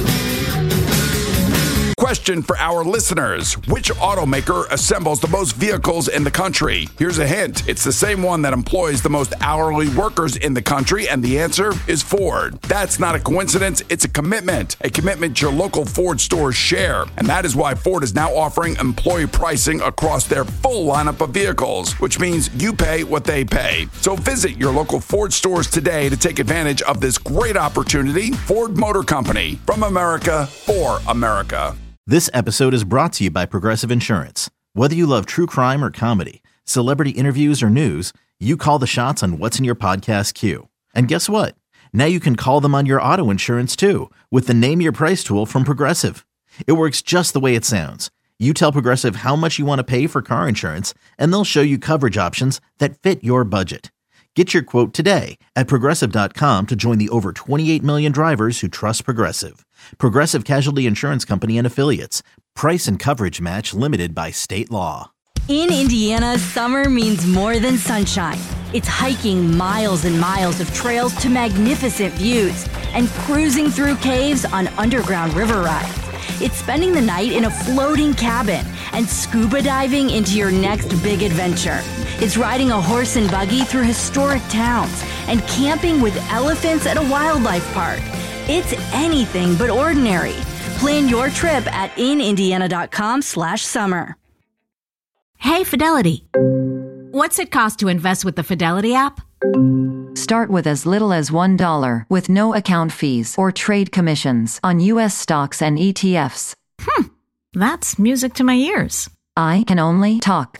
Question for our listeners. Which automaker assembles the most vehicles in the country? Here's a hint. It's the same one that employs the most hourly workers in the country, and the answer is Ford. That's not a coincidence. It's a commitment your local Ford stores share. And that is why Ford is now offering employee pricing across their full lineup of vehicles, which means you pay what they pay. So visit your local Ford stores today to take advantage of this great opportunity. Ford Motor Company, from America for America. This episode is brought to you by Progressive Insurance. Whether you love true crime or comedy, celebrity interviews or news, you call the shots on what's in your podcast queue. And guess what? Now you can call them on your auto insurance too with the Name Your Price tool from Progressive. It works just the way it sounds. You tell Progressive how much you want to pay for car insurance, and they'll show you coverage options that fit your budget. Get your quote today at Progressive.com to join the over 28 million drivers who trust Progressive. Progressive Casualty Insurance Company and Affiliates. Price and coverage match limited by state law. In Indiana, summer means more than sunshine. It's hiking miles and miles of trails to magnificent views and cruising through caves on underground river rides. It's spending the night in a floating cabin and scuba diving into your next big adventure. It's riding a horse and buggy through historic towns and camping with elephants at a wildlife park. It's anything but ordinary. Plan your trip at inindiana.com/summer. Hey, Fidelity. What's it cost to invest with the Fidelity app? Start with as little as $1 with no account fees or trade commissions on U.S. stocks and ETFs. That's music to my ears. I can only talk.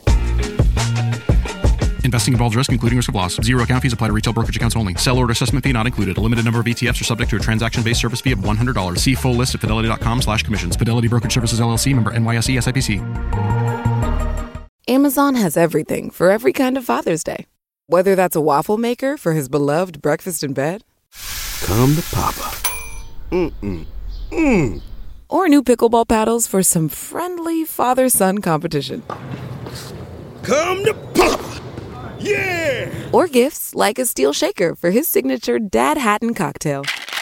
Investing involves risk, including risk of loss. Zero account fees apply to retail brokerage accounts only. Sell order assessment fee not included. A limited number of ETFs are subject to a transaction-based service fee of $100. See full list at fidelity.com/commissions. Fidelity Brokerage Services, LLC, member NYSE, SIPC. Amazon has everything for every kind of Father's Day. Whether that's a waffle maker for his beloved breakfast in bed. Come to Papa. Or new pickleball paddles for some friendly father-son competition. Come to Papa. Yeah! Or gifts like a steel shaker for his signature Dad Hatton cocktail.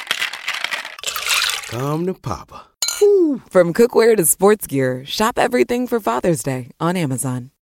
Come to Papa. From cookware to sports gear, shop everything for Father's Day on Amazon.